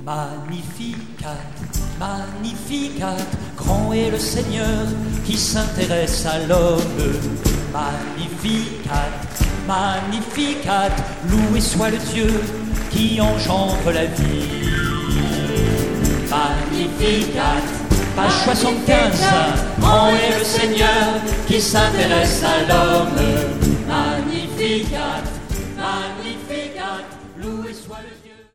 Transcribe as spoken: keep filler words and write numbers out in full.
Magnificat, Magnificat, grand est le Seigneur qui s'intéresse à l'homme. Magnificat, Magnificat, loué soit le Dieu qui engendre la vie. Magnificat, page soixante-quinze, grand est le Seigneur qui s'intéresse à l'homme. Magnificat.